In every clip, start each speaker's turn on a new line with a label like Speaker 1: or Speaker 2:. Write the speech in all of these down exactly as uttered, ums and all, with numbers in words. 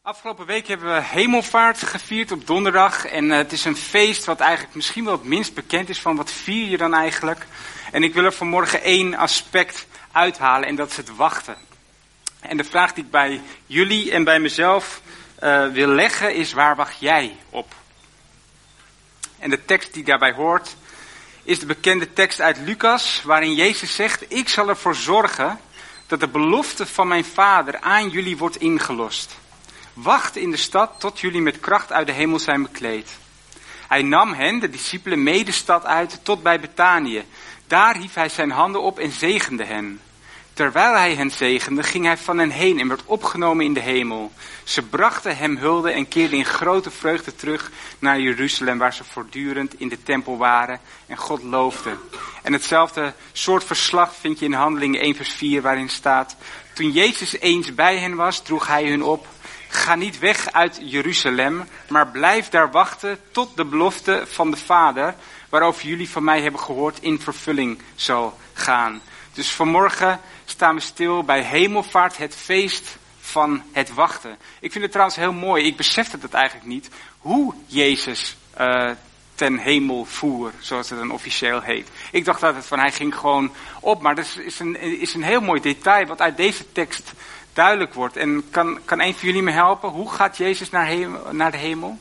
Speaker 1: Afgelopen week hebben we Hemelvaart gevierd op donderdag. En uh, het is een feest wat eigenlijk misschien wel het minst bekend is van wat vier je dan eigenlijk. En ik wil er vanmorgen één aspect uithalen en dat is het wachten. En de vraag die ik bij jullie en bij mezelf uh, wil leggen is: waar wacht jij op? En de tekst die daarbij hoort is de bekende tekst uit Lucas, waarin Jezus zegt: ik zal ervoor zorgen dat de belofte van mijn Vader aan jullie wordt ingelost. Wacht in de stad tot jullie met kracht uit de hemel zijn bekleed. Hij nam hen, de discipelen, mee de stad uit tot bij Betanië. Daar hief hij zijn handen op en zegende hen. Terwijl hij hen zegende, ging hij van hen heen en werd opgenomen in de hemel. Ze brachten hem hulde en keerden in grote vreugde terug naar Jeruzalem, waar ze voortdurend in de tempel waren en God loofden. En hetzelfde soort verslag vind je in Handelingen één vers vier, waarin staat: toen Jezus eens bij hen was, droeg hij hun op: ga niet weg uit Jeruzalem, maar blijf daar wachten tot de belofte van de Vader, waarover jullie van mij hebben gehoord, in vervulling zal gaan. Dus vanmorgen staan we stil bij Hemelvaart, het feest van het wachten. Ik vind het trouwens heel mooi, ik besefte dat eigenlijk niet, hoe Jezus uh, ten hemel voer, zoals het dan officieel heet. Ik dacht dat het van hij ging gewoon op, maar dat is een, is een heel mooi detail wat uit deze tekst duidelijk wordt. En kan, kan een van jullie me helpen? Hoe gaat Jezus naar, hemel, naar de hemel?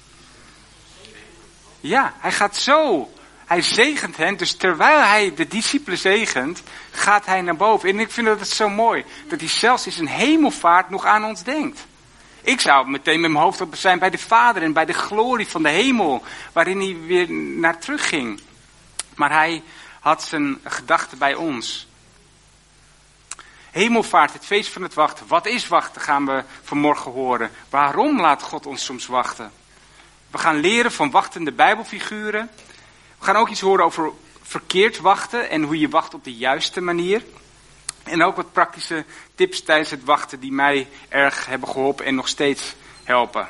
Speaker 1: Ja, hij gaat zo. Hij zegent hen. Dus terwijl hij de discipelen zegent, gaat hij naar boven. En ik vind dat het zo mooi. Dat hij zelfs in zijn hemelvaart nog aan ons denkt. Ik zou meteen met mijn hoofd op zijn bij de Vader en bij de glorie van de hemel, waarin hij weer naar terug ging. Maar hij had zijn gedachten bij ons. Hemelvaart, het feest van het wachten. Wat is wachten, gaan we vanmorgen horen. Waarom laat God ons soms wachten? We gaan leren van wachtende Bijbelfiguren. We gaan ook iets horen over verkeerd wachten en hoe je wacht op de juiste manier. En ook wat praktische tips tijdens het wachten die mij erg hebben geholpen en nog steeds helpen.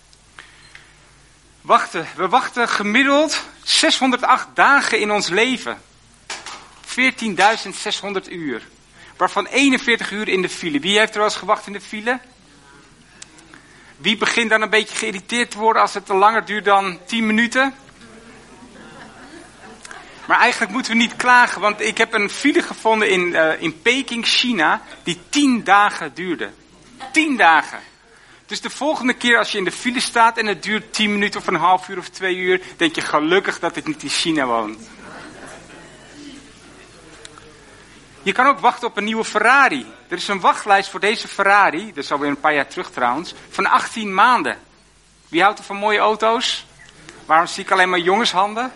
Speaker 1: Wachten. We wachten gemiddeld zeshonderdacht dagen in ons leven. veertienduizend zeshonderd uur. Waarvan eenenveertig uur in de file. Wie heeft er wel eens gewacht in de file? Wie begint dan een beetje geïrriteerd te worden als het te langer duurt dan tien minuten? Maar eigenlijk moeten we niet klagen, want ik heb een file gevonden in, uh, in Peking, China, die tien dagen duurde. Tien dagen. Dus de volgende keer als je in de file staat en het duurt tien minuten of een half uur of twee uur, denk je gelukkig dat ik niet in China woon. Je kan ook wachten op een nieuwe Ferrari. Er is een wachtlijst voor deze Ferrari, dat is alweer een paar jaar terug trouwens, van achttien maanden. Wie houdt er van mooie auto's? Waarom zie ik alleen maar jongenshanden?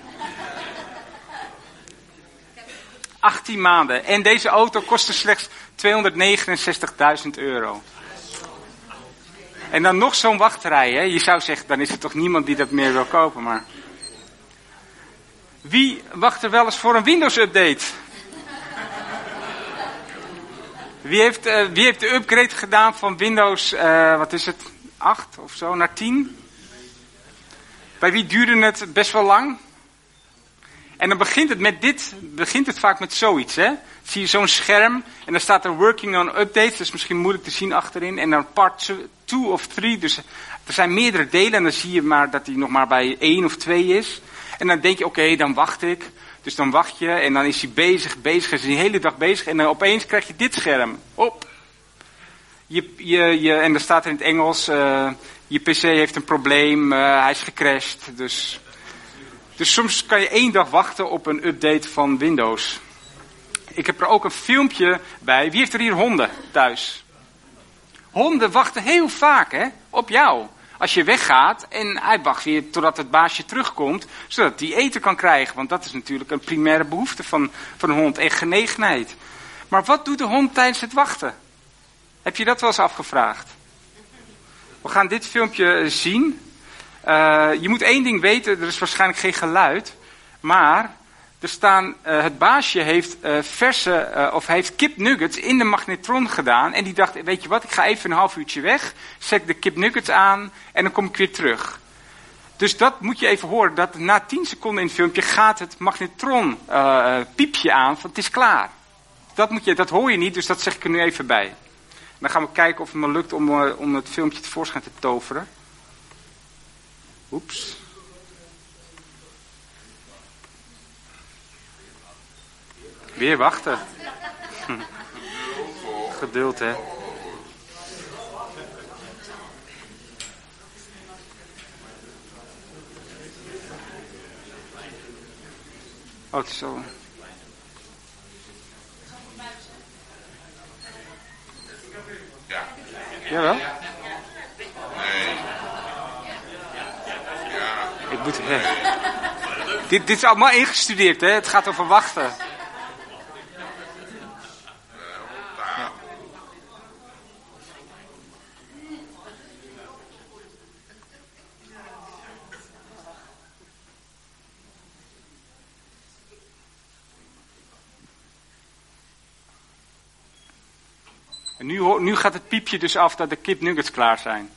Speaker 1: achttien maanden. En deze auto kostte slechts tweehonderdnegenenzestigduizend euro. En dan nog zo'n wachtrij, hè? Je zou zeggen, dan is er toch niemand die dat meer wil kopen, maar... Wie wacht er wel eens voor een Windows-update? Wie heeft, uh, wie heeft de upgrade gedaan van Windows, uh, wat is het, acht of zo, naar tien? Bij wie duurde het best wel lang? En dan begint het met dit, begint het vaak met zoiets, hè. Zie je zo'n scherm en dan staat er working on updates, dat is misschien moeilijk te zien achterin. En dan part two of three, dus er zijn meerdere delen en dan zie je maar dat hij nog maar bij één of twee is. En dan denk je, oké, okay, dan wacht ik. Dus dan wacht je en dan is hij bezig, bezig, is hij de hele dag bezig. En dan opeens krijg je dit scherm. Op. Je, je, je, en dan staat er in het Engels, uh, je pc heeft een probleem, uh, hij is gecrashed. Dus, dus soms kan je één dag wachten op een update van Windows. Ik heb er ook een filmpje bij. Wie heeft er hier honden thuis? Honden wachten heel vaak, hè, op jou. Als je weggaat en hij wacht weer totdat het baasje terugkomt, zodat hij eten kan krijgen. Want dat is natuurlijk een primaire behoefte van, van een hond en genegenheid. Maar wat doet de hond tijdens het wachten? Heb je dat wel eens afgevraagd? We gaan dit filmpje zien. Uh, je moet één ding weten, er is waarschijnlijk geen geluid. Maar er staan, uh, het baasje heeft uh, verse, uh, of heeft kipnuggets in de magnetron gedaan. En die dacht, weet je wat, ik ga even een half uurtje weg. Zet de kipnuggets aan en dan kom ik weer terug. Dus dat moet je even horen, dat na tien seconden in het filmpje gaat het magnetron uh, piepje aan van het is klaar. Dat, moet je, dat hoor je niet, dus dat zeg ik er nu even bij. dan gaan we kijken of het me lukt om, uh, om het filmpje tevoorschijn te toveren. Oeps. Weer wachten. Hm. Geduld, hè. Oh, het is zo.
Speaker 2: Ja.
Speaker 1: Jawel?
Speaker 2: Nee. Ja.
Speaker 1: Ik moet... Hè. Dit, dit is allemaal ingestudeerd, hè. Het gaat over wachten. Ja. En nu, nu gaat het piepje dus af dat de kipnuggets klaar zijn.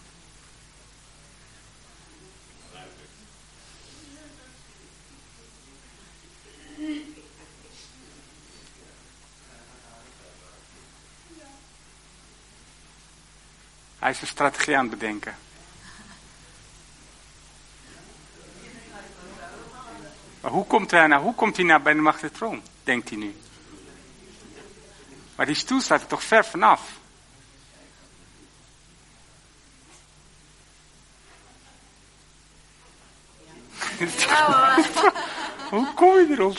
Speaker 1: Hij is een strategie aan het bedenken. Maar hoe komt hij nou, hoe komt hij nou bij de magnetron, denkt hij nu? Maar die stoel staat er toch ver vanaf? Ja, hoe kom je erop?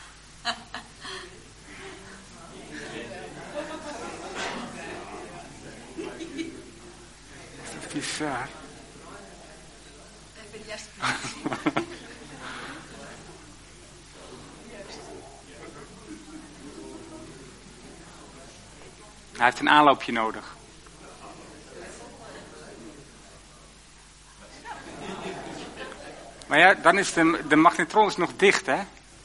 Speaker 1: Dat is bizar. Hij heeft een aanloopje nodig. Maar ja, dan is de, de magnetron is nog dicht, hè?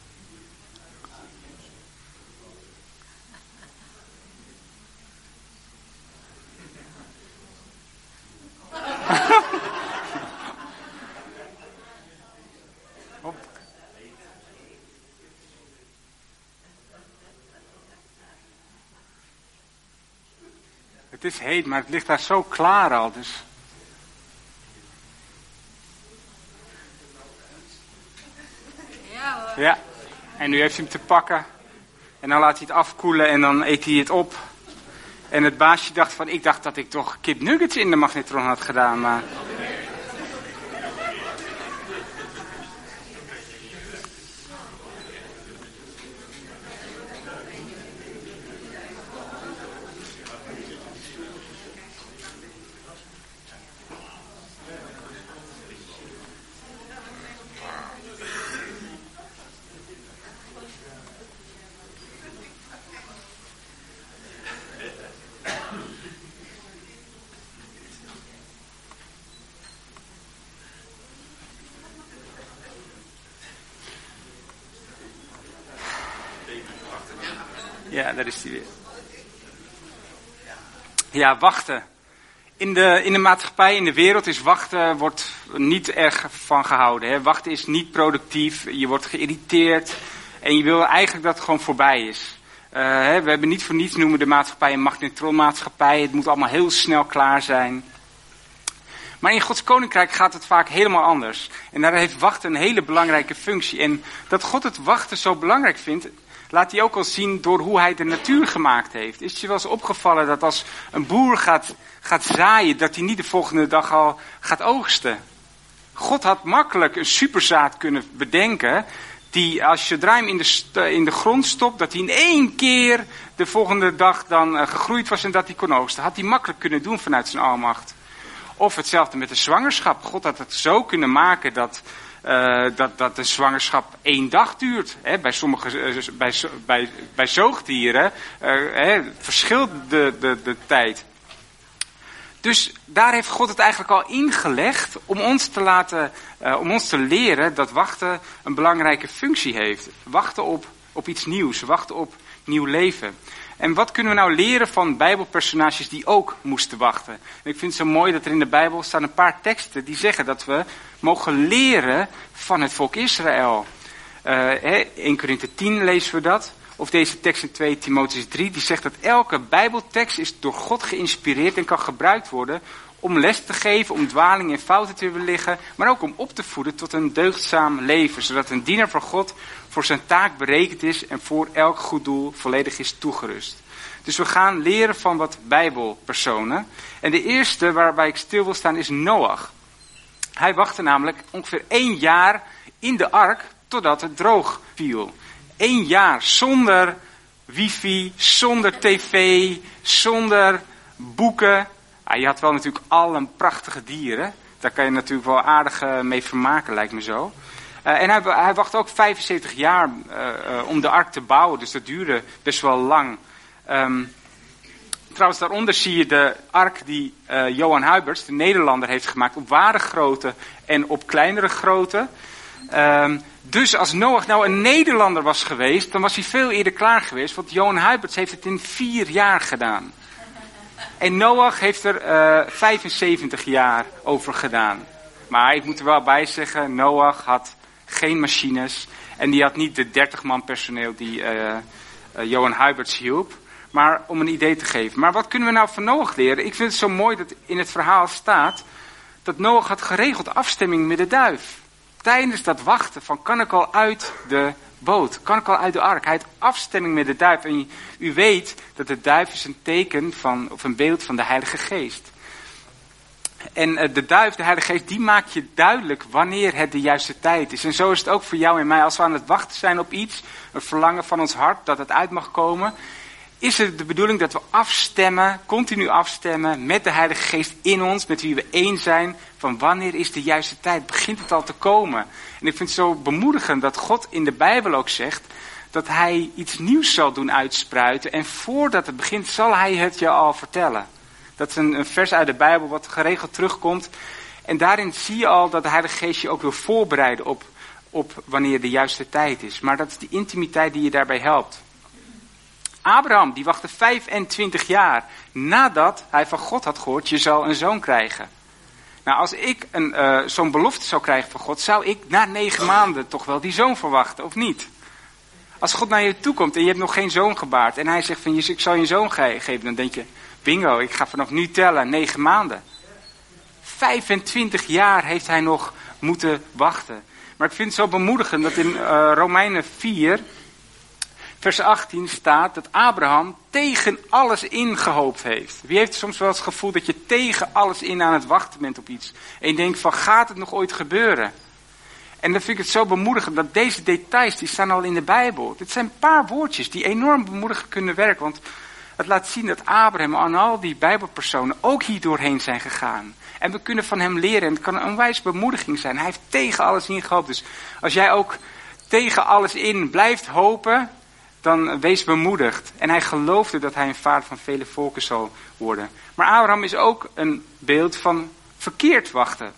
Speaker 1: Het is heet, maar het ligt daar zo klaar al, dus...
Speaker 3: Ja hoor.
Speaker 1: Ja, en nu heeft hij hem te pakken. En dan laat hij het afkoelen en dan eet hij het op. En het baasje dacht van, ik dacht dat ik toch kipnuggets in de magnetron had gedaan, maar... Ja, daar is hij weer. Ja, wachten. In de, in de maatschappij, in de wereld is wachten wordt niet erg van gehouden. Hè. Wachten is niet productief, je wordt geïrriteerd en je wil eigenlijk dat het gewoon voorbij is. Uh, hè, we hebben niet voor niets noemen de maatschappij een magnetronmaatschappij. Het moet allemaal heel snel klaar zijn. Maar in Gods koninkrijk gaat het vaak helemaal anders. En daar heeft wachten een hele belangrijke functie. En dat God het wachten zo belangrijk vindt, laat hij ook al zien door hoe hij de natuur gemaakt heeft. Is het je wel eens opgevallen dat als een boer gaat, gaat zaaien, dat hij niet de volgende dag al gaat oogsten? God had makkelijk een superzaad kunnen bedenken, die als je zodra hem in de, st- in de grond stopt, dat hij in één keer de volgende dag dan uh, gegroeid was en dat hij kon oogsten. Had hij makkelijk kunnen doen vanuit zijn almacht. Of hetzelfde met de zwangerschap. God had het zo kunnen maken dat... Uh, dat, dat de zwangerschap één dag duurt. Hè. Bij sommige uh, bij, bij, bij zoogdieren uh, hè, verschilt de, de, de tijd. Dus daar heeft God het eigenlijk al ingelegd om ons te laten, uh, om ons te leren dat wachten een belangrijke functie heeft. Wachten op, op iets nieuws, wachten op nieuw leven. En wat kunnen we nou leren van Bijbelpersonages die ook moesten wachten? En ik vind het zo mooi dat er in de Bijbel staan een paar teksten die zeggen dat we mogen leren van het volk Israël. Uh, hè, Eerste Korinthe tien lezen we dat. of deze tekst in twee Timotheüs drie, die zegt dat elke Bijbeltekst is door God geïnspireerd en kan gebruikt worden om les te geven, om dwalingen en fouten te weerleggen, maar ook om op te voeden tot een deugdzaam leven, zodat een dienaar van God voor zijn taak berekend is en voor elk goed doel volledig is toegerust. Dus we gaan leren van wat Bijbelpersonen. En de eerste waarbij ik stil wil staan is Noach. Hij wachtte namelijk ongeveer één jaar in de ark totdat het droog viel. Eén jaar zonder wifi, zonder tv, zonder boeken. Ah, je had wel natuurlijk al een prachtige dieren. Daar kan je natuurlijk wel aardig uh, mee vermaken, lijkt me zo. Uh, en hij, hij wachtte ook vijfenzeventig jaar uh, uh, om de ark te bouwen. Dus dat duurde best wel lang. Um, trouwens, daaronder zie je de ark die uh, Johan Huiberts, de Nederlander, heeft gemaakt. Op ware grootte en op kleinere grootte. Um, dus als Noach nou een Nederlander was geweest, dan was hij veel eerder klaar geweest. Want Johan Huiberts heeft het in vier jaar gedaan. En Noach heeft er uh, vijfenzeventig jaar over gedaan. Maar ik moet er wel bij zeggen, Noach had geen machines. En die had niet de dertig man personeel die uh, uh, Johan Huiberts hielp. Maar om een idee te geven. Maar wat kunnen we nou van Noach leren? Ik vind het zo mooi dat in het verhaal staat dat Noach had geregeld afstemming met de duif. Tijdens dat wachten van kan ik al uit de boot, kan ik al uit de ark. Hij had afstemming met de duif. En u weet dat de duif is een teken van, of een beeld van de Heilige Geest. En de duif, de Heilige Geest, die maakt je duidelijk wanneer het de juiste tijd is. En zo is het ook voor jou en mij. Als we aan het wachten zijn op iets, een verlangen van ons hart, dat het uit mag komen, is het de bedoeling dat we afstemmen, continu afstemmen met de Heilige Geest in ons, met wie we één zijn, van wanneer is de juiste tijd, begint het al te komen. En ik vind het zo bemoedigend dat God in de Bijbel ook zegt dat hij iets nieuws zal doen uitspruiten en voordat het begint zal hij het je al vertellen. Dat is een, een vers uit de Bijbel wat geregeld terugkomt. En daarin zie je al dat de Heilige Geest je ook wil voorbereiden op, op wanneer de juiste tijd is. Maar dat is die intimiteit die je daarbij helpt. Abraham, die wachtte vijfentwintig jaar nadat hij van God had gehoord, je zal een zoon krijgen. Nou, als ik een, uh, zo'n belofte zou krijgen van God, zou ik na negen maanden toch wel die zoon verwachten, of niet? Als God naar je toe komt en je hebt nog geen zoon gebaard en hij zegt van, ik zal je een zoon ge- geven, dan denk je, bingo, ik ga vanaf nu tellen, negen maanden. vijfentwintig jaar heeft hij nog moeten wachten. Maar ik vind het zo bemoedigend dat in uh, Romeinen vier, vers achttien staat dat Abraham tegen alles ingehoopt heeft. Wie heeft soms wel eens het gevoel dat je tegen alles in aan het wachten bent op iets? En je denkt van, gaat het nog ooit gebeuren? En dan vind ik het zo bemoedigend dat deze details, die staan al in de Bijbel. Dit zijn een paar woordjes die enorm bemoedigend kunnen werken. Want het laat zien dat Abraham en al die Bijbelpersonen ook hier doorheen zijn gegaan. En we kunnen van hem leren en het kan een onwijs bemoediging zijn. Hij heeft tegen alles in gehoopt. Dus als jij ook tegen alles in blijft hopen, dan wees bemoedigd. En hij geloofde dat hij een vader van vele volken zal worden. Maar Abraham is ook een beeld van verkeerd wachten.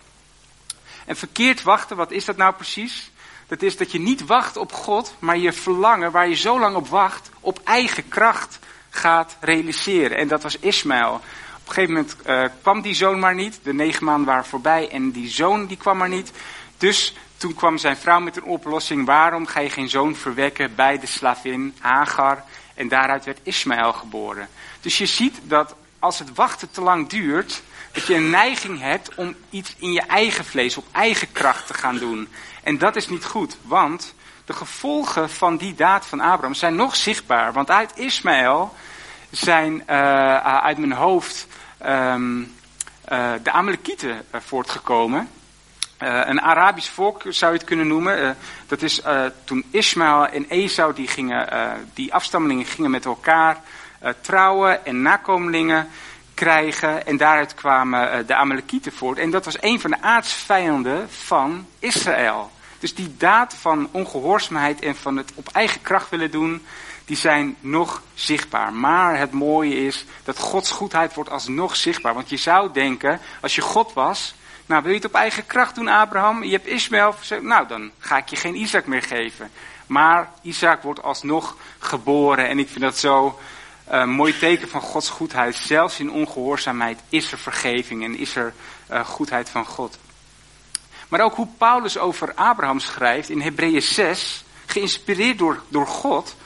Speaker 1: En verkeerd wachten, wat is dat nou precies? Dat is dat je niet wacht op God, maar je verlangen waar je zo lang op wacht, op eigen kracht gaat realiseren. En dat was Ismaël. Op een gegeven moment uh, kwam die zoon maar niet. De negen maanden waren voorbij en die zoon die kwam maar niet. Dus toen kwam zijn vrouw met een oplossing. Waarom ga je geen zoon verwekken bij de slavin Hagar? En daaruit werd Ismaël geboren. Dus je ziet dat als het wachten te lang duurt, dat je een neiging hebt om iets in je eigen vlees, op eigen kracht te gaan doen. En dat is niet goed, want de gevolgen van die daad van Abraham zijn nog zichtbaar. Want uit Ismaël zijn uh, uit mijn hoofd um, uh, de Amalekieten uh, voortgekomen. Uh, een Arabisch volk zou je het kunnen noemen. Uh, dat is uh, toen Ismaël en Esau, die, gingen, uh, die afstammelingen gingen met elkaar uh, trouwen en nakomelingen krijgen. En daaruit kwamen uh, de Amalekieten voort. En dat was een van de aartsvijanden van Israël. Dus die daad van ongehoorzaamheid en van het op eigen kracht willen doen, die zijn nog zichtbaar. Maar het mooie is dat Gods goedheid wordt alsnog zichtbaar. Want je zou denken, als je God was, nou wil je het op eigen kracht doen, Abraham? Je hebt Ismaël, nou dan ga ik je geen Isaac meer geven. Maar Isaac wordt alsnog geboren en ik vind dat zo een uh, mooi teken van Gods goedheid. Zelfs in ongehoorzaamheid is er vergeving en is er uh, goedheid van God. Maar ook hoe Paulus over Abraham schrijft in Hebreeën zes, geïnspireerd door, door God,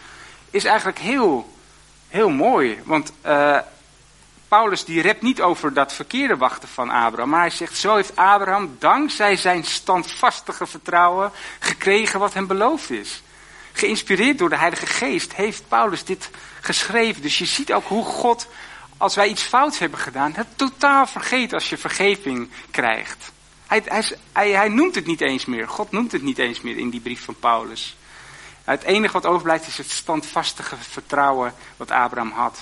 Speaker 1: is eigenlijk heel, heel mooi. Want uh, Paulus die rept niet over dat verkeerde wachten van Abraham. Maar hij zegt, zo heeft Abraham dankzij zijn standvastige vertrouwen gekregen wat hem beloofd is. Geïnspireerd door de Heilige Geest heeft Paulus dit geschreven. Dus je ziet ook hoe God, als wij iets fouts hebben gedaan, het totaal vergeet als je vergeving krijgt. Hij, hij, hij, hij noemt het niet eens meer. God noemt het niet eens meer in die brief van Paulus. Het enige wat overblijft is het standvastige vertrouwen wat Abraham had.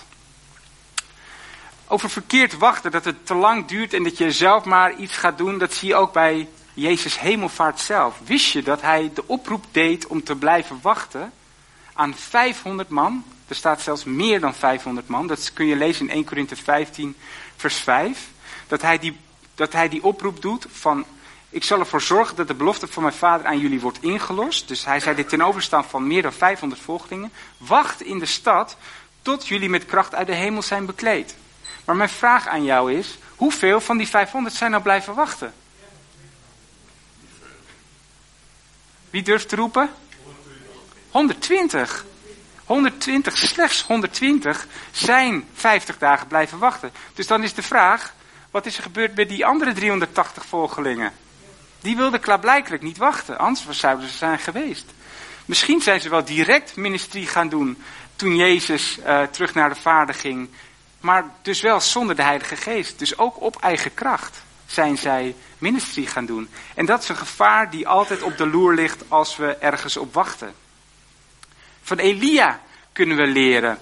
Speaker 1: Over verkeerd wachten, dat het te lang duurt en dat je zelf maar iets gaat doen, dat zie je ook bij Jezus hemelvaart zelf. Wist je dat hij de oproep deed om te blijven wachten aan vijfhonderd man? Er staat zelfs meer dan vijfhonderd man. Dat kun je lezen in eerste Korinthe vijftien vers vijf. Dat hij die, dat hij die oproep doet van, ik zal ervoor zorgen dat de belofte van mijn vader aan jullie wordt ingelost. Dus hij zei dit ten overstaan van meer dan vijfhonderd volgelingen. Wacht in de stad tot jullie met kracht uit de hemel zijn bekleed. Maar mijn vraag aan jou is, hoeveel van die vijfhonderd zijn nou blijven wachten? Wie durft te roepen? honderdtwintig. honderdtwintig, slechts honderdtwintig zijn vijftig dagen blijven wachten. Dus dan is de vraag, wat is er gebeurd met die andere driehonderdtachtig volgelingen? Die wilden klaarblijkelijk niet wachten, anders zouden ze zijn geweest. Misschien zijn ze wel direct ministerie gaan doen toen Jezus uh, terug naar de Vader ging. Maar dus wel zonder de Heilige Geest. Dus ook op eigen kracht zijn zij ministerie gaan doen. En dat is een gevaar die altijd op de loer ligt als we ergens op wachten. Van Elia kunnen we leren.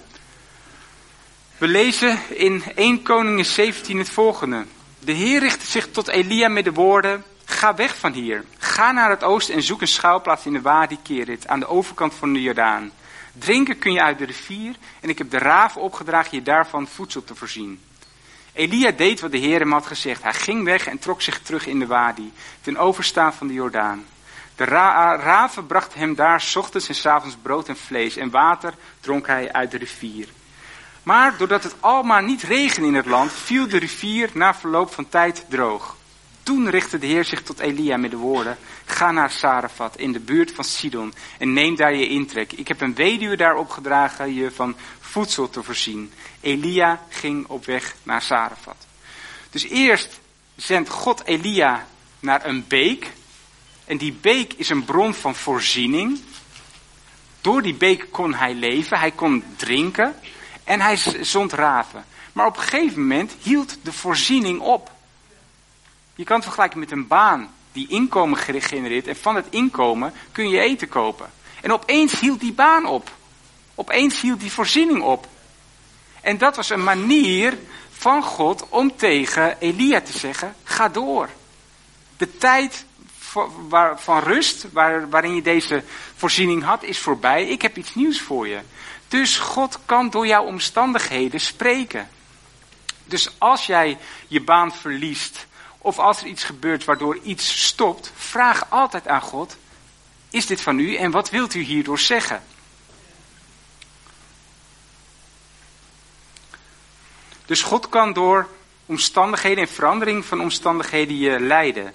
Speaker 1: We lezen in eerste Koningen zeventien het volgende. De Heer richtte zich tot Elia met de woorden, ga weg van hier. Ga naar het oosten en zoek een schuilplaats in de Wadi Kerit, aan de overkant van de Jordaan. Drinken kun je uit de rivier en ik heb de raven opgedragen je daarvan voedsel te voorzien. Elia deed wat de Heer hem had gezegd. Hij ging weg en trok zich terug in de Wadi, ten overstaan van de Jordaan. De ra- raven brachten hem daar 's ochtends en 's avonds brood en vlees en water dronk hij uit de rivier. Maar doordat het al maar niet regende in het land, viel de rivier na verloop van tijd droog. Toen richtte de Heer zich tot Elia met de woorden, ga naar Sarefat in de buurt van Sidon en neem daar je intrek. Ik heb een weduwe daar opgedragen je van voedsel te voorzien. Elia ging op weg naar Sarefat. Dus eerst zendt God Elia naar een beek. En die beek is een bron van voorziening. Door die beek kon hij leven, hij kon drinken en hij zond raven. Maar op een gegeven moment hield de voorziening op. Je kan het vergelijken met een baan die inkomen genereert en van het inkomen kun je eten kopen. En opeens hield die baan op. Opeens hield die voorziening op. En dat was een manier van God om tegen Elia te zeggen, ga door. De tijd van rust, waar, waarin je deze voorziening had, is voorbij. Ik heb iets nieuws voor je. Dus God kan door jouw omstandigheden spreken. Dus als jij je baan verliest, of als er iets gebeurt waardoor iets stopt, vraag altijd aan God, is dit van u en wat wilt u hierdoor zeggen? Dus God kan door omstandigheden en verandering van omstandigheden je leiden.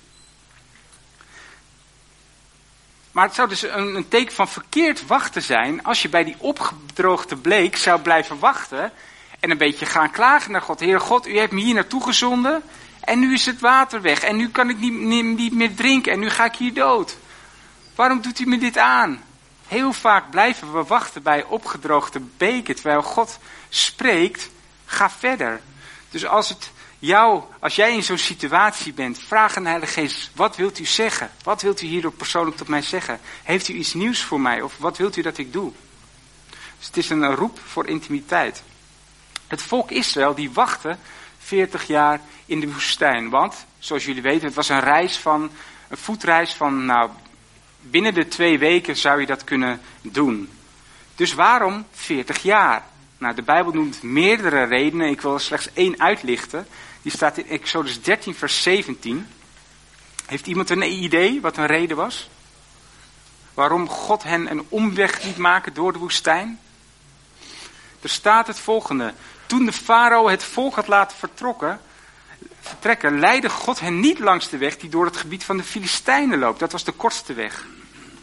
Speaker 1: Maar het zou dus een, een teken van verkeerd wachten zijn als je bij die opgedroogde bleek zou blijven wachten en een beetje gaan klagen naar God. Heer God, u heeft me hier naartoe gezonden en nu is het water weg en nu kan ik niet, niet, niet meer drinken en nu ga ik hier dood. Waarom doet u me dit aan? Heel vaak blijven we wachten bij opgedroogde beken terwijl God spreekt, ga verder. Dus als het jou, als jij in zo'n situatie bent, vraag aan de Heilige Geest, wat wilt u zeggen? Wat wilt u hierdoor persoonlijk tot mij zeggen? Heeft u iets nieuws voor mij of wat wilt u dat ik doe? Dus het is een roep voor intimiteit. Het volk Israël, die wachtte veertig jaar in de woestijn. Want, zoals jullie weten, het was een reis van, een voetreis van, nou, binnen de twee weken zou je dat kunnen doen. Dus waarom veertig jaar? Nou, de Bijbel noemt meerdere redenen. Ik wil er slechts één uitlichten. Die staat in Exodus dertien vers zeventien. Heeft iemand een idee wat een reden was? Waarom God hen een omweg liet maken door de woestijn? Er staat het volgende. Toen de farao het volk had laten vertrokken, vertrekken, leidde God hen niet langs de weg die door het gebied van de Filistijnen loopt. Dat was de kortste weg. God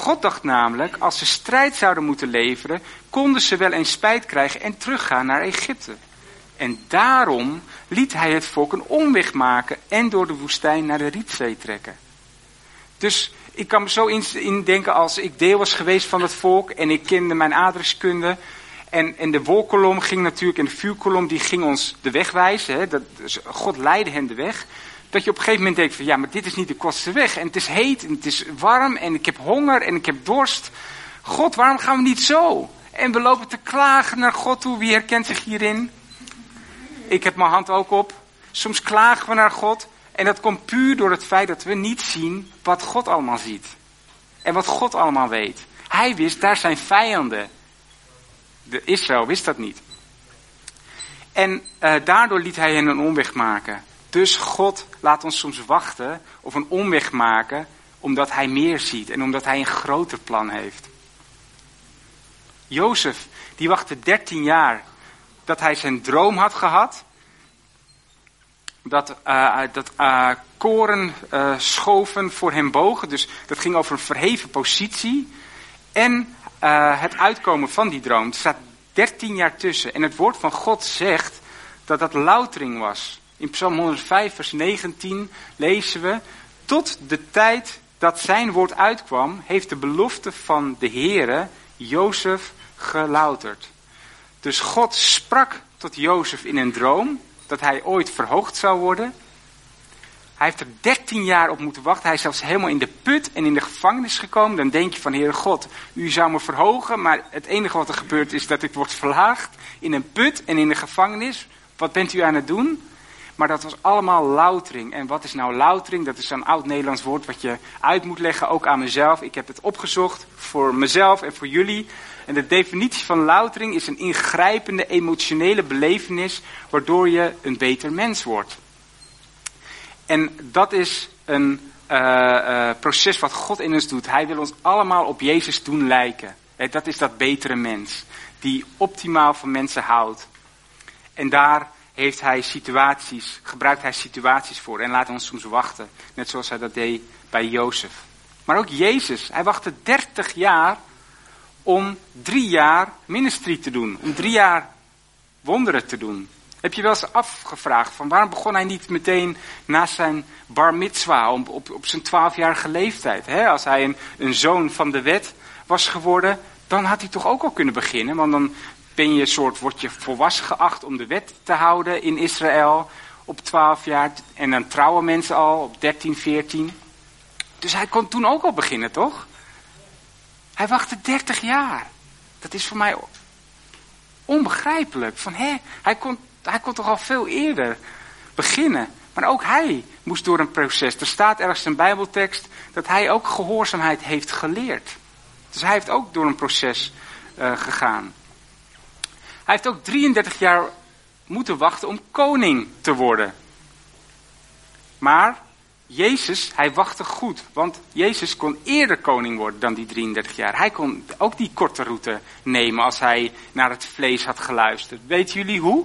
Speaker 1: God dacht namelijk, als ze strijd zouden moeten leveren, konden ze wel eens spijt krijgen en teruggaan naar Egypte. En daarom liet hij het volk een omweg maken en door de woestijn naar de Rietzee trekken. Dus ik kan me zo indenken als ik deel was geweest van het volk en ik kende mijn adreskunde. En, en de wolkolom ging natuurlijk en de vuurkolom die ging ons de weg wijzen. Hè, dat, dus God leidde hen de weg. Dat je op een gegeven moment denkt van ja, maar dit is niet de kortste weg. En het is heet en het is warm en ik heb honger en ik heb dorst. God, waarom gaan we niet zo? En we lopen te klagen naar God toe. Wie herkent zich hierin? Ik heb mijn hand ook op. Soms klagen we naar God. En dat komt puur door het feit dat we niet zien wat God allemaal ziet. En wat God allemaal weet. Hij wist, daar zijn vijanden. De Israël wist dat niet. En uh, daardoor liet hij hen een omweg maken. Dus God laat ons soms wachten of een omweg maken, omdat hij meer ziet en omdat hij een groter plan heeft. Jozef, die wachtte dertien jaar dat hij zijn droom had gehad. Dat, uh, dat uh, koren uh, schoven voor hem bogen. Dus dat ging over een verheven positie. En uh, het uitkomen van die droom. Er staat dertien jaar tussen. En het woord van God zegt dat dat loutering was. In Psalm honderdvijf vers negentien lezen we: tot de tijd dat zijn woord uitkwam, heeft de belofte van de Heere Jozef gelouterd. Dus God sprak tot Jozef in een droom dat hij ooit verhoogd zou worden. Hij heeft er dertien jaar op moeten wachten. Hij is zelfs helemaal in de put en in de gevangenis gekomen. Dan denk je van, Heere God, u zou me verhogen. Maar het enige wat er gebeurt is dat ik word verlaagd in een put en in de gevangenis. Wat bent u aan het doen? Maar dat was allemaal loutering. En wat is nou loutering? Dat is zo'n oud Nederlands woord wat je uit moet leggen, ook aan mezelf. Ik heb het opgezocht voor mezelf en voor jullie. En de definitie van loutering is een ingrijpende emotionele belevenis, waardoor je een beter mens wordt. En dat is een uh, uh, proces wat God in ons doet. Hij wil ons allemaal op Jezus doen lijken. He, dat is dat betere mens, die optimaal van mensen houdt. En daar heeft hij situaties, gebruikt hij situaties voor en laat ons soms wachten. Net zoals hij dat deed bij Jozef. Maar ook Jezus, hij wachtte dertig jaar om drie jaar ministry te doen. Om drie jaar wonderen te doen. Heb je wel eens afgevraagd van waarom begon hij niet meteen na zijn bar mitzwa op, op, op zijn twaalfjarige leeftijd. Hè? Als hij een, een zoon van de wet was geworden, dan had hij toch ook al kunnen beginnen. Want dan ben je een soort, word je volwassen geacht om de wet te houden in Israël op twaalf jaar. En dan trouwen mensen al op dertien, veertien. Dus hij kon toen ook al beginnen, toch? Hij wachtte dertig jaar. Dat is voor mij onbegrijpelijk. Van, hè, hij, kon, hij kon toch al veel eerder beginnen. Maar ook hij moest door een proces. Er staat ergens een Bijbeltekst dat hij ook gehoorzaamheid heeft geleerd. Dus hij heeft ook door een proces uh, gegaan. Hij heeft ook drieëndertig jaar moeten wachten om koning te worden. Maar Jezus, hij wachtte goed. Want Jezus kon eerder koning worden dan die drieëndertig jaar. Hij kon ook die korte route nemen als hij naar het vlees had geluisterd. Weten jullie hoe?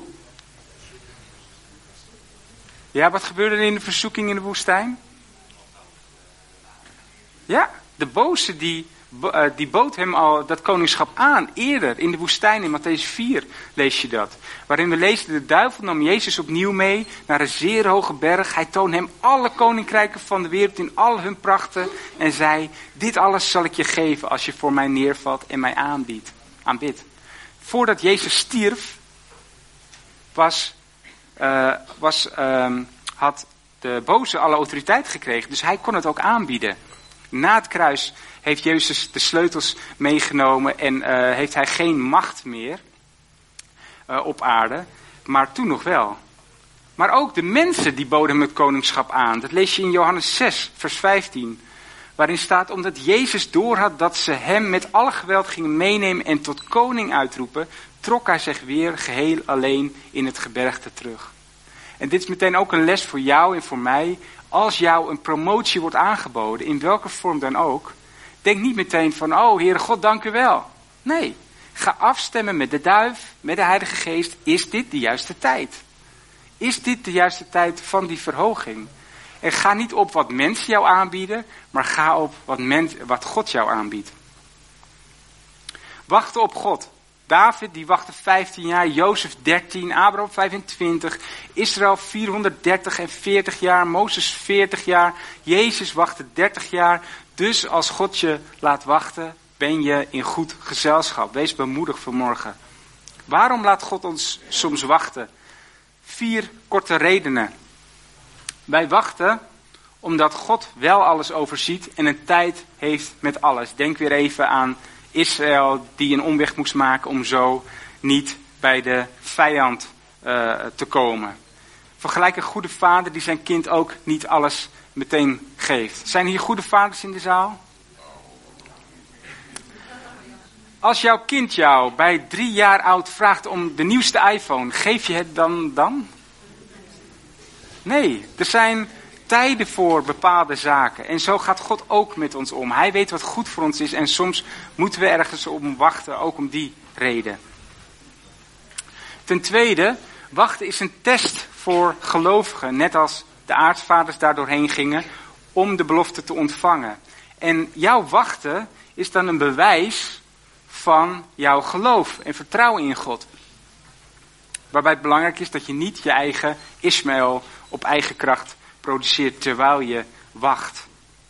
Speaker 1: Ja, wat gebeurde er in de verzoeking in de woestijn? Ja, de boze die, uh, die bood hem al dat koningschap aan. Eerder in de woestijn in Mattheüs vier lees je dat. Waarin we lezen, de duivel nam Jezus opnieuw mee naar een zeer hoge berg. Hij toonde hem alle koninkrijken van de wereld in al hun prachten. En zei, dit alles zal ik je geven als je voor mij neervalt en mij aanbiedt, aanbidt. Voordat Jezus stierf, was, uh, was, uh, had de boze alle autoriteit gekregen. Dus hij kon het ook aanbieden. Na het kruis heeft Jezus de sleutels meegenomen en uh, heeft hij geen macht meer uh, op aarde, maar toen nog wel. Maar ook de mensen die boden hem het koningschap aan. Dat lees je in Johannes zes, vers vijftien. Waarin staat, omdat Jezus doorhad dat ze hem met alle geweld gingen meenemen en tot koning uitroepen, trok hij zich weer geheel alleen in het gebergte terug. En dit is meteen ook een les voor jou en voor mij. Als jou een promotie wordt aangeboden, in welke vorm dan ook, denk niet meteen van, oh Heere God, dank u wel. Nee, ga afstemmen met de duif, met de Heilige Geest. Is dit de juiste tijd? Is dit de juiste tijd van die verhoging? En ga niet op wat mensen jou aanbieden, maar ga op wat, mens, wat God jou aanbiedt. Wachten op God. David die wachtte vijftien jaar, Jozef dertien, Abraham vijfentwintig, Israël vierhonderddertig en veertig jaar, Mozes veertig jaar, Jezus wachtte dertig jaar. Dus als God je laat wachten, ben je in goed gezelschap. Wees bemoedigd vanmorgen. Waarom laat God ons soms wachten? Vier korte redenen. Wij wachten omdat God wel alles overziet en een tijd heeft met alles. Denk weer even aan Israël die een omweg moest maken om zo niet bij de vijand uh, te komen. Vergelijk een goede vader die zijn kind ook niet alles meteen geeft. Zijn hier goede vaders in de zaal? Als jouw kind jou bij drie jaar oud vraagt om de nieuwste iPhone, geef je het dan dan? Nee, er zijn tijden voor bepaalde zaken. En zo gaat God ook met ons om. Hij weet wat goed voor ons is en soms moeten we ergens op wachten, ook om die reden. Ten tweede, wachten is een test voor gelovigen, net als de aartsvaders daar doorheen gingen, om de belofte te ontvangen. En jouw wachten is dan een bewijs van jouw geloof en vertrouwen in God. Waarbij het belangrijk is dat je niet je eigen Ismaël op eigen kracht produceert terwijl je wacht.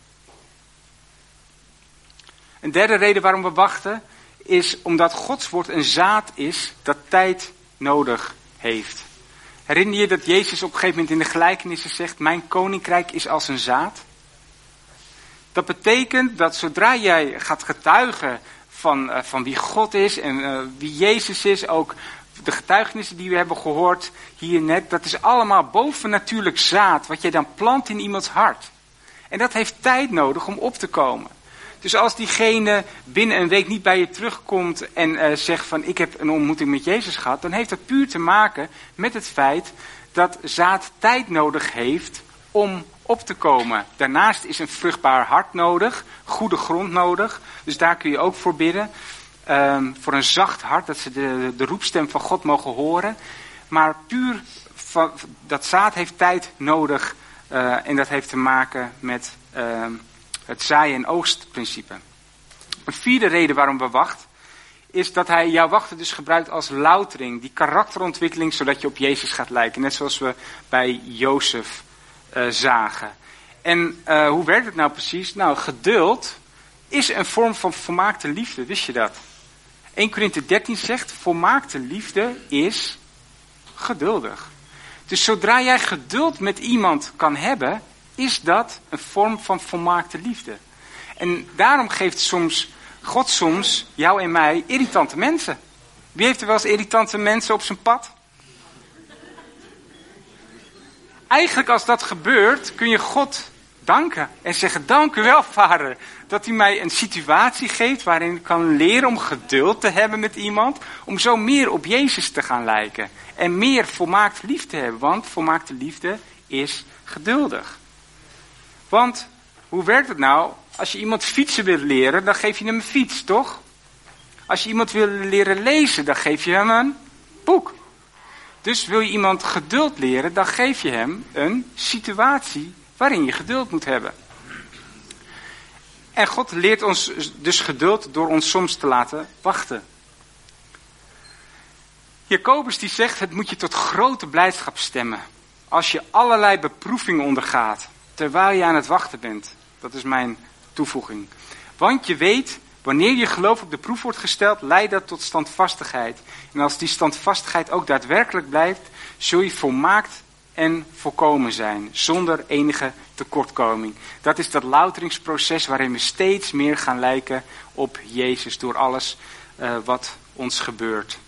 Speaker 1: Een derde reden waarom we wachten is omdat Gods woord een zaad is dat tijd nodig heeft. Herinner je dat Jezus op een gegeven moment in de gelijkenissen zegt, mijn koninkrijk is als een zaad? Dat betekent dat zodra jij gaat getuigen van, uh, van wie God is en uh, wie Jezus is, ook de getuigenissen die we hebben gehoord hier net, dat is allemaal bovennatuurlijk zaad wat jij dan plant in iemands hart. En dat heeft tijd nodig om op te komen. Dus als diegene binnen een week niet bij je terugkomt en uh, zegt van ik heb een ontmoeting met Jezus gehad, dan heeft dat puur te maken met het feit dat zaad tijd nodig heeft om op te komen. Daarnaast is een vruchtbaar hart nodig, goede grond nodig, dus daar kun je ook voor bidden. Um, voor een zacht hart, dat ze de, de roepstem van God mogen horen. Maar puur van, dat zaad heeft tijd nodig uh, en dat heeft te maken met uh, het zaaien- en oogstprincipe. Een vierde reden waarom we wachten, is dat hij jouw wachten dus gebruikt als loutering, die karakterontwikkeling, zodat je op Jezus gaat lijken. Net zoals we bij Jozef uh, zagen. En uh, hoe werkt het nou precies? Nou, geduld is een vorm van volmaakte liefde, wist je dat? Eerste Korinthe dertien zegt, volmaakte liefde is geduldig. Dus zodra jij geduld met iemand kan hebben, is dat een vorm van volmaakte liefde. En daarom geeft soms God soms jou en mij irritante mensen. Wie heeft er wel eens irritante mensen op zijn pad? Eigenlijk als dat gebeurt, kun je God danken en zeggen, dank u wel vader, dat u mij een situatie geeft waarin ik kan leren om geduld te hebben met iemand, om zo meer op Jezus te gaan lijken en meer volmaakt lief te hebben, want volmaakte liefde is geduldig. Want hoe werkt het nou? Als je iemand fietsen wil leren, dan geef je hem een fiets, toch? Als je iemand wil leren lezen, dan geef je hem een boek. Dus wil je iemand geduld leren, dan geef je hem een situatie waarin je geduld moet hebben. En God leert ons dus geduld door ons soms te laten wachten. Jacobus die zegt, het moet je tot grote blijdschap stemmen. Als je allerlei beproevingen ondergaat, terwijl je aan het wachten bent. Dat is mijn toevoeging. Want je weet, wanneer je geloof op de proef wordt gesteld, leidt dat tot standvastigheid. En als die standvastigheid ook daadwerkelijk blijft, zul je volmaakt en volkomen zijn, zonder enige tekortkoming. Dat is dat louteringsproces waarin we steeds meer gaan lijken op Jezus door alles uh, wat ons gebeurt.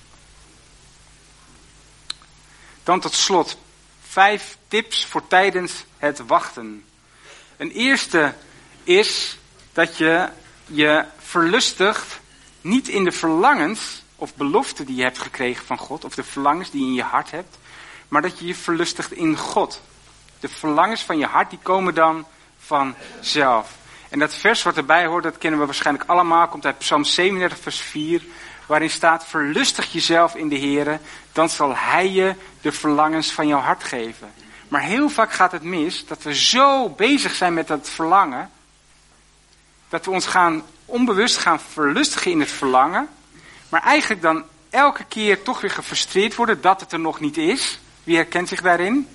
Speaker 1: Dan tot slot, vijf tips voor tijdens het wachten. Een eerste is dat je je verlustigt niet in de verlangens of beloften die je hebt gekregen van God, of de verlangens die je in je hart hebt, maar dat je je verlustigt in God. De verlangens van je hart, die komen dan vanzelf. En dat vers wat erbij hoort, dat kennen we waarschijnlijk allemaal, komt uit Psalm zevenendertig vers vier, waarin staat, verlustig jezelf in de Here, dan zal Hij je de verlangens van jouw hart geven. Maar heel vaak gaat het mis dat we zo bezig zijn met dat verlangen, dat we ons gaan onbewust gaan verlustigen in het verlangen, maar eigenlijk dan elke keer toch weer gefrustreerd worden dat het er nog niet is. Wie herkent zich daarin?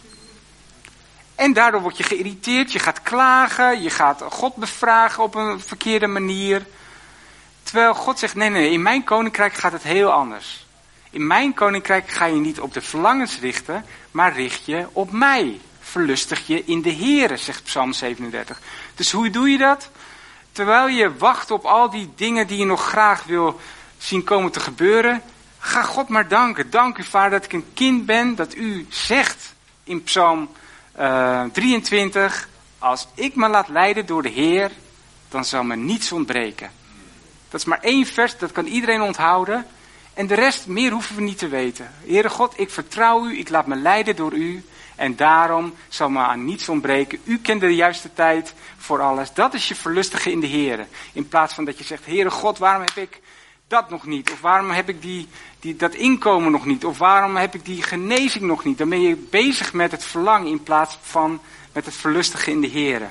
Speaker 1: En daardoor word je geïrriteerd, je gaat klagen, je gaat God bevragen op een verkeerde manier. Terwijl God zegt, nee, nee, in mijn koninkrijk gaat het heel anders. In mijn koninkrijk ga je niet op de verlangens richten, maar richt je op mij. Verlustig je in de Here, zegt Psalm zevenendertig. Dus hoe doe je dat? Terwijl je wacht op al die dingen die je nog graag wil zien komen te gebeuren, ga God maar danken. Dank u, Vader, dat ik een kind ben, dat u zegt in Psalm uh, drieëntwintig, als ik me laat leiden door de Heer, dan zal me niets ontbreken. Dat is maar één vers, dat kan iedereen onthouden. En de rest, meer hoeven we niet te weten. Heere God, ik vertrouw u, ik laat me leiden door u. En daarom zal me aan niets ontbreken. U kent de juiste tijd voor alles. Dat is je verlustigen in de Heere. In plaats van dat je zegt, Heere God, waarom heb ik dat nog niet? Of waarom heb ik die, die, dat inkomen nog niet? Of waarom heb ik die genezing nog niet? Dan ben je bezig met het verlangen in plaats van met het verlustigen in de Heere.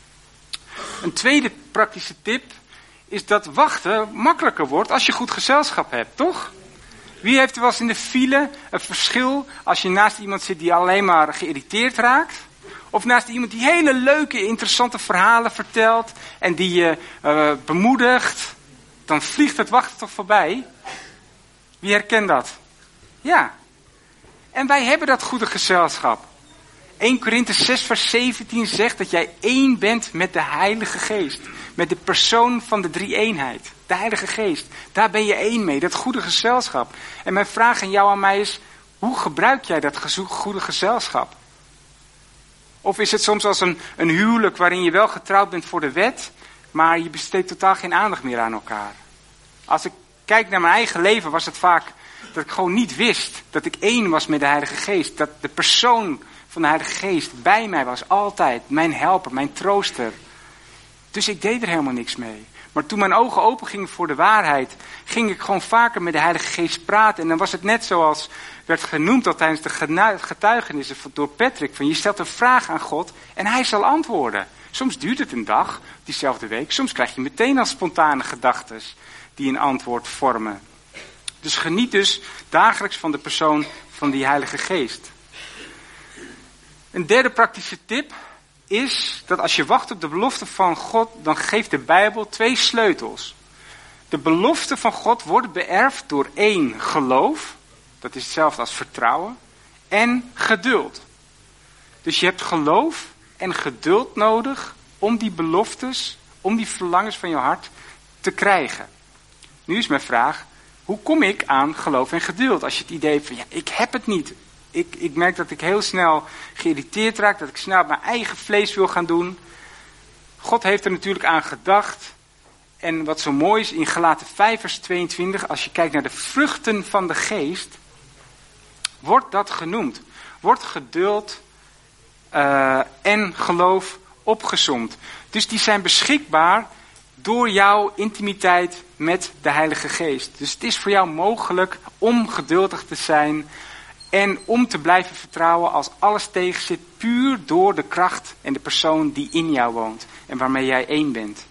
Speaker 1: Een tweede praktische tip is dat wachten makkelijker wordt als je goed gezelschap hebt, toch? Wie heeft er wel eens in de file een verschil als je naast iemand zit die alleen maar geïrriteerd raakt? Of naast iemand die hele leuke, interessante verhalen vertelt en die je uh, bemoedigt? Dan vliegt het wachten toch voorbij? Wie herkent dat? Ja. En wij hebben dat goede gezelschap. Eerste Korinthe zes vers zeventien zegt dat jij één bent met de Heilige Geest. Met de persoon van de drie-eenheid. De Heilige Geest. Daar ben je één mee. Dat goede gezelschap. En mijn vraag aan jou en mij is, hoe gebruik jij dat goede gezelschap? Of is het soms als een, een huwelijk waarin je wel getrouwd bent voor de wet, maar je besteedt totaal geen aandacht meer aan elkaar? Als ik kijk naar mijn eigen leven was het vaak dat ik gewoon niet wist dat ik één was met de Heilige Geest. Dat de persoon van de Heilige Geest bij mij was, altijd. Mijn helper, mijn trooster. Dus ik deed er helemaal niks mee. Maar toen mijn ogen open gingen voor de waarheid, ging ik gewoon vaker met de Heilige Geest praten. En dan was het net zoals werd genoemd al tijdens de getuigenissen door Patrick. Van je stelt een vraag aan God en hij zal antwoorden. Soms duurt het een dag, diezelfde week. Soms krijg je meteen al spontane gedachten die een antwoord vormen. Dus geniet dus dagelijks van de persoon van die Heilige Geest. Een derde praktische tip is dat als je wacht op de belofte van God, dan geeft de Bijbel twee sleutels. De beloften van God worden beërfd door één, geloof. Dat is hetzelfde als vertrouwen. En geduld. Dus je hebt geloof en geduld nodig om die beloftes, om die verlangens van je hart te krijgen. Nu is mijn vraag, hoe kom ik aan geloof en geduld? Als je het idee hebt van, ja, ik heb het niet. Ik, ik merk dat ik heel snel geïrriteerd raak, dat ik snel mijn eigen vlees wil gaan doen. God heeft er natuurlijk aan gedacht. En wat zo mooi is in Galaten vijf vers tweeëntwintig, als je kijkt naar de vruchten van de geest, wordt dat genoemd. Wordt geduld uh, en geloof opgesomd. Dus die zijn beschikbaar door jouw intimiteit met de Heilige Geest. Dus het is voor jou mogelijk om geduldig te zijn en om te blijven vertrouwen als alles tegenzit, puur door de kracht en de persoon die in jou woont en waarmee jij één bent.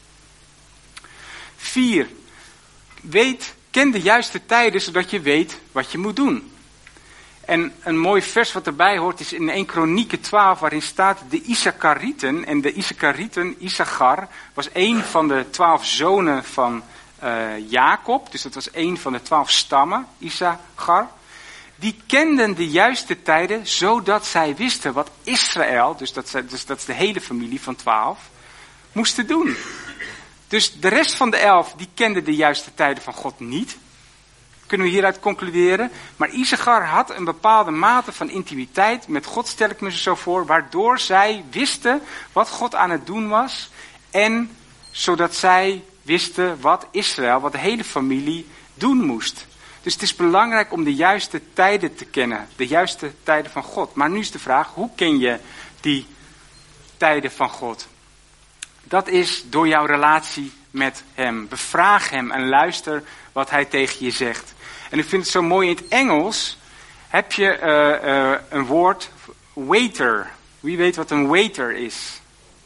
Speaker 1: Vier. Weet, ken de juiste tijden zodat je weet wat je moet doen. En een mooi vers wat erbij hoort is in Eerste Kronieken twaalf, waarin staat de Issacharieten. En de Issacharieten, Issachar, was een van de twaalf zonen van uh, Jacob. Dus dat was een van de twaalf stammen, Issachar. Die kenden de juiste tijden, zodat zij wisten wat Israël, dus dat, dus dat is de hele familie van twaalf, moesten doen. Dus de rest van de elf, die kenden de juiste tijden van God niet. Kunnen we hieruit concluderen. Maar Issachar had een bepaalde mate van intimiteit met God, stel ik me zo voor, waardoor zij wisten wat God aan het doen was. En zodat zij wisten wat Israël, wat de hele familie doen moest. Dus het is belangrijk om de juiste tijden te kennen. De juiste tijden van God. Maar nu is de vraag, hoe ken je die tijden van God? Dat is door jouw relatie met hem. Bevraag hem en luister wat hij tegen je zegt. En ik vind het zo mooi in het Engels. Heb je uh, uh, een woord waiter. Wie weet wat een waiter is?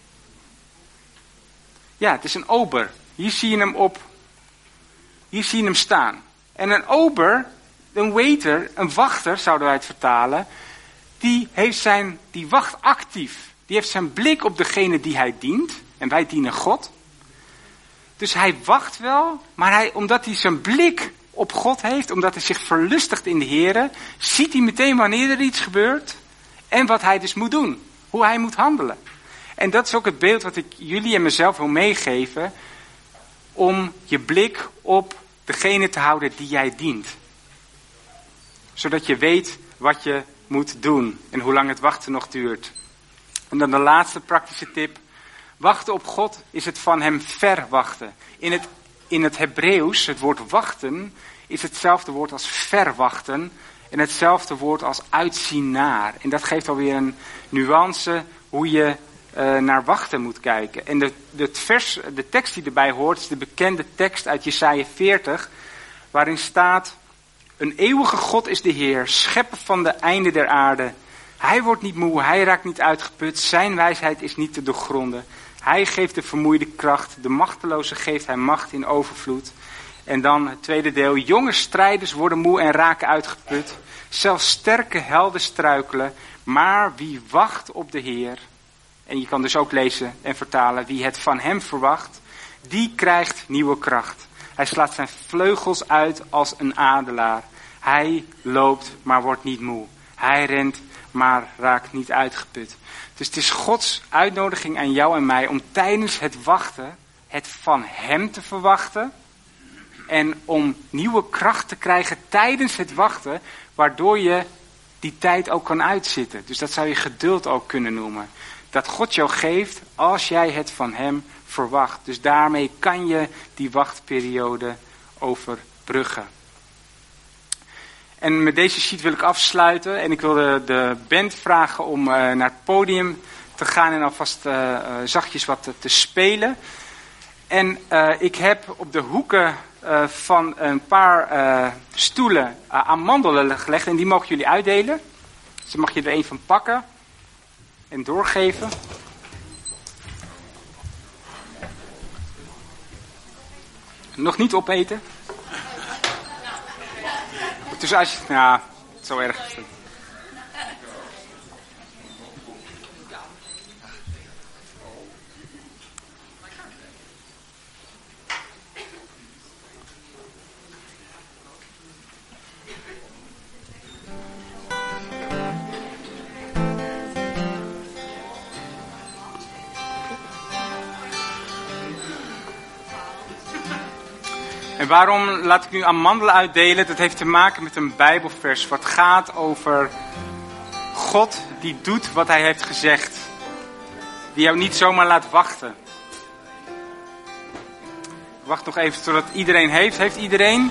Speaker 1: Ja, het is een ober. Hier zie je hem op. Hier zie je hem staan. En een ober, een waiter, een wachter zouden wij het vertalen, die heeft zijn, die wacht actief. Die heeft zijn blik op degene die hij dient. En wij dienen God. Dus hij wacht wel, maar hij, omdat hij zijn blik op God heeft, omdat hij zich verlustigt in de Here, ziet hij meteen wanneer er iets gebeurt en wat hij dus moet doen. Hoe hij moet handelen. En dat is ook het beeld wat ik jullie en mezelf wil meegeven, om je blik op degene te houden die jij dient. Zodat je weet wat je moet doen en hoe lang het wachten nog duurt. En dan de laatste praktische tip. Wachten op God is het van hem verwachten. In het, in het Hebreeuws, het woord wachten, is hetzelfde woord als verwachten. En hetzelfde woord als uitzien naar. En dat geeft alweer een nuance hoe je uh, naar wachten moet kijken. En de, de, het vers, de tekst die erbij hoort is de bekende tekst uit Jesaja veertig. Waarin staat: een eeuwige God is de Heer, schepper van de einden der aarde. Hij wordt niet moe, hij raakt niet uitgeput, zijn wijsheid is niet te doorgronden. Hij geeft de vermoeide kracht, de machteloze geeft hij macht in overvloed. En dan het tweede deel: jonge strijders worden moe en raken uitgeput. Zelfs sterke helden struikelen, maar wie wacht op de Heer, en je kan dus ook lezen en vertalen, wie het van hem verwacht, die krijgt nieuwe kracht. Hij slaat zijn vleugels uit als een adelaar. Hij loopt, maar wordt niet moe. Hij rent, maar raakt niet uitgeput. Dus het is Gods uitnodiging aan jou en mij om tijdens het wachten het van hem te verwachten. En om nieuwe kracht te krijgen tijdens het wachten, waardoor je die tijd ook kan uitzitten. Dus dat zou je geduld ook kunnen noemen. Dat God jou geeft als jij het van hem verwacht. Dus daarmee kan je die wachtperiode overbruggen. En met deze sheet wil ik afsluiten. En ik wil de, de band vragen om uh, naar het podium te gaan en alvast uh, uh, zachtjes wat te, te spelen. En uh, ik heb op de hoeken uh, van een paar uh, stoelen uh, amandelen gelegd. En die mogen jullie uitdelen. Dus dan mag je er een van pakken en doorgeven. Nog niet opeten. Dus als je... Nou, zo erg is het. En waarom laat ik nu amandelen uitdelen? Dat heeft te maken met een Bijbelvers wat gaat over God die doet wat hij heeft gezegd. Die jou niet zomaar laat wachten. Wacht nog even totdat iedereen heeft. Heeft iedereen?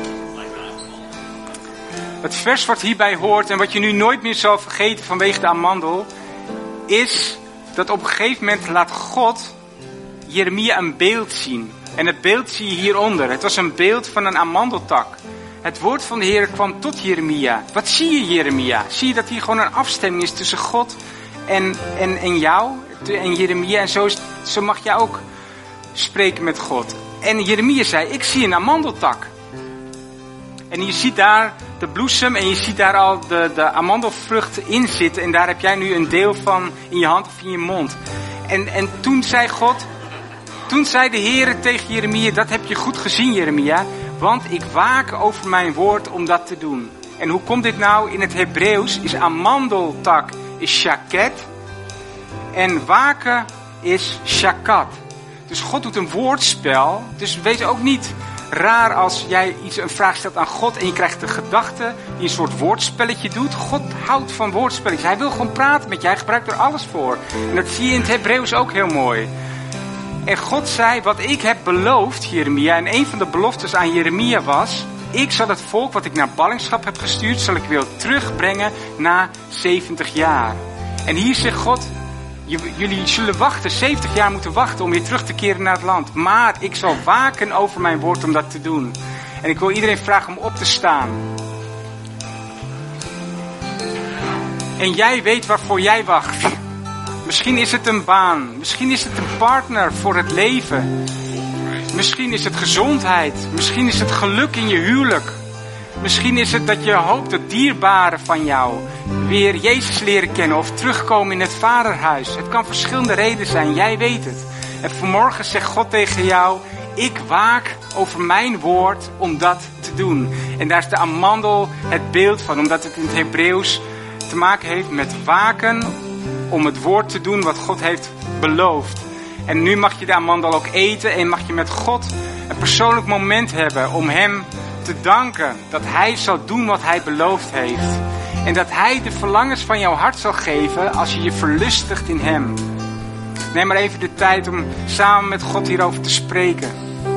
Speaker 1: Het vers wat hierbij hoort en wat je nu nooit meer zal vergeten vanwege de amandel, is dat op een gegeven moment laat God Jeremia een beeld zien. En het beeld zie je hieronder. Het was een beeld van een amandeltak. Het woord van de Heer kwam tot Jeremia. Wat zie je, Jeremia? Zie je dat hier gewoon een afstemming is tussen God en, en, en jou en Jeremia? En zo, is, zo mag jij ook spreken met God. En Jeremia zei, ik zie een amandeltak. En je ziet daar de bloesem en je ziet daar al de, de amandelvruchten in zitten. En daar heb jij nu een deel van in je hand of in je mond. En, en toen zei God... Toen zei de Heer tegen Jeremia, dat heb je goed gezien, Jeremia, want ik waak over mijn woord om dat te doen. En hoe komt dit nou? In het Hebreeuws is amandeltak is shaket en waken is shakat. Dus God doet een woordspel, dus wees ook niet raar als jij iets, een vraag stelt aan God en je krijgt een gedachte die een soort woordspelletje doet. God houdt van woordspelletjes, hij wil gewoon praten met je, hij gebruikt er alles voor. En dat zie je in het Hebreeuws ook heel mooi. En God zei, wat ik heb beloofd, Jeremia, en een van de beloftes aan Jeremia was, ik zal het volk wat ik naar ballingschap heb gestuurd, zal ik weer terugbrengen na zeventig jaar. En hier zegt God, jullie zullen wachten, zeventig jaar moeten wachten om weer terug te keren naar het land. Maar ik zal waken over mijn woord om dat te doen. En ik wil iedereen vragen om op te staan. En jij weet waarvoor jij wacht. Misschien is het een baan. Misschien is het een partner voor het leven. Misschien is het gezondheid. Misschien is het geluk in je huwelijk. Misschien is het dat je hoopt dat dierbaren van jou weer Jezus leren kennen of terugkomen in het vaderhuis. Het kan verschillende redenen zijn, jij weet het. En vanmorgen zegt God tegen jou, ik waak over mijn woord om dat te doen. En daar is de amandel het beeld van, omdat het in het Hebreeuws te maken heeft met waken om het woord te doen wat God heeft beloofd. En nu mag je de amandel ook eten en mag je met God een persoonlijk moment hebben om hem te danken dat hij zal doen wat hij beloofd heeft. En dat hij de verlangens van jouw hart zal geven als je je verlustigt in hem. Neem maar even de tijd om samen met God hierover te spreken.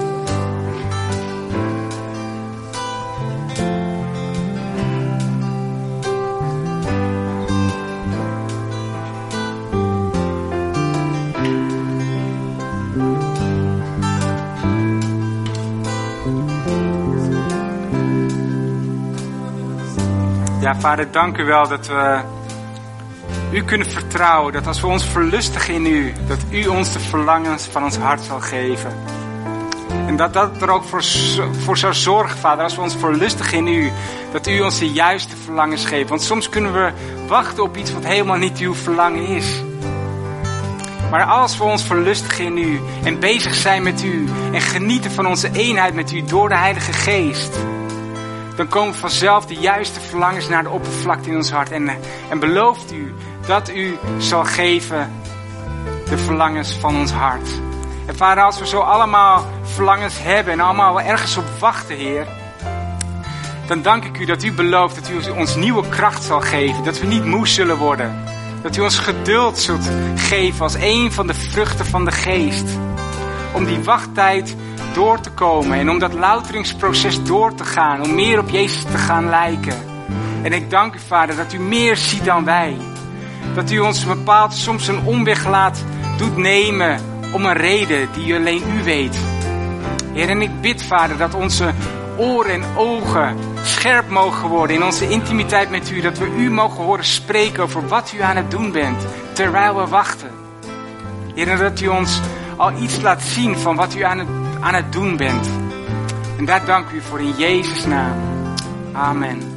Speaker 1: Ja, Vader, dank u wel dat we u kunnen vertrouwen. Dat als we ons verlustigen in u, dat u ons de verlangens van ons hart zal geven. En dat dat er ook voor, voor zou zorgen, Vader, als we ons verlustigen in u, dat u ons de juiste verlangens geeft. Want soms kunnen we wachten op iets wat helemaal niet uw verlangen is. Maar als we ons verlustigen in u en bezig zijn met u en genieten van onze eenheid met u door de Heilige Geest, dan komen vanzelf de juiste verlangens naar de oppervlakte in ons hart. En, en belooft u dat u zal geven de verlangens van ons hart. En Vader, als we zo allemaal verlangens hebben en allemaal wel ergens op wachten, Heer, dan dank ik u dat u belooft dat u ons nieuwe kracht zal geven. Dat we niet moe zullen worden. Dat u ons geduld zult geven als een van de vruchten van de Geest. Om die wachttijd door te komen en om dat louteringsproces door te gaan, om meer op Jezus te gaan lijken. En ik dank u, Vader, dat u meer ziet dan wij. Dat u ons bepaald soms een omweg laat doet nemen om een reden die alleen u weet. Heer, en ik bid, Vader, dat onze oren en ogen scherp mogen worden in onze intimiteit met u. Dat we u mogen horen spreken over wat u aan het doen bent, terwijl we wachten. Heer, en dat u ons al iets laat zien van wat u aan het, aan het doen bent. En daar dank u voor in Jezus' naam. Amen.